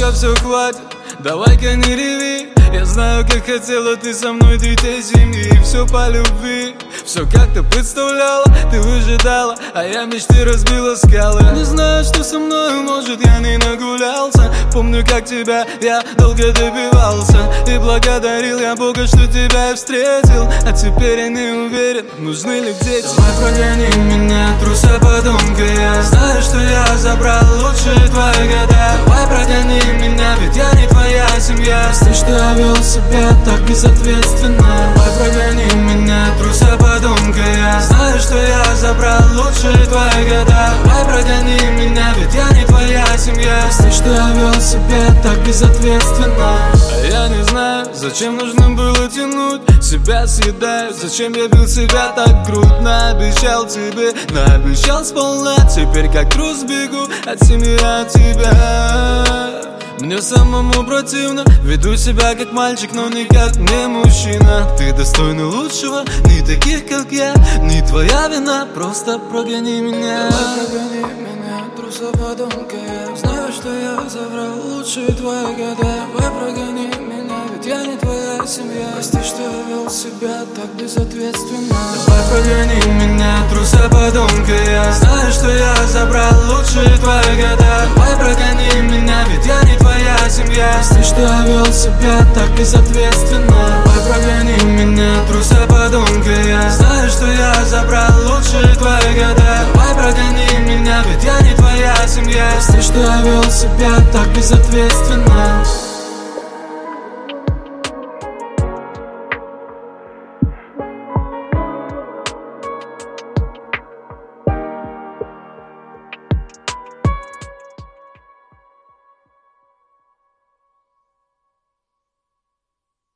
пока все хватит, давай-ка не реви. Я знаю, как хотела ты со мной этой семьи. И все по любви, все как ты представляла. Ты выжидала, а я мечты разбила скалы. Не знаю, что со мной, может я не нагулялся. Помню, как тебя я долго добивался. И благодарил я Бога, что тебя я встретил. А теперь я не уверен, нужны ли дети. Давай прогони меня, труса подонка. Я знаю, что я забрал лучшие твои года. Давай прогони меня, ведь я не твоя семья. Прости, что я вел себя так безответственно. Давай прогони меня, труса подонка. Я знаю, что я забрал лучшие твои года. Давай прогони меня, ведь я не твоя семья. Прости, что я вел себя так безответственно. А я не знаю, зачем нужно было тянуть, себя съедаю. Зачем я бил себя так грудь? Наобещал тебе, наобещал сполна. Теперь как трус бегу от семьи, от тебя. Мне самому противно, веду себя как мальчик, но никак не мужчина. Ты достойна лучшего, не таких как я. Не твоя вина, просто прогони меня. Давай прогони меня, труса подонка. Я знаю, что я забрал лучшие твои года. Давай прогони меня, ведь я не твоя семья. Прости, что я вел себя так безответственно. Давай прогони меня, труса подонка. Я знаю, что я забрал лучшие твои года. Давай прогони меня, ведь я не твоя семья. Прости, что я вел себя так безответственно. Давай прогони меня, труса подонка. Я знаю, что я забрал лучшие твои года. Давай прогони меня, ведь я не твоя семья. Прости, что я вел себя так безответственно.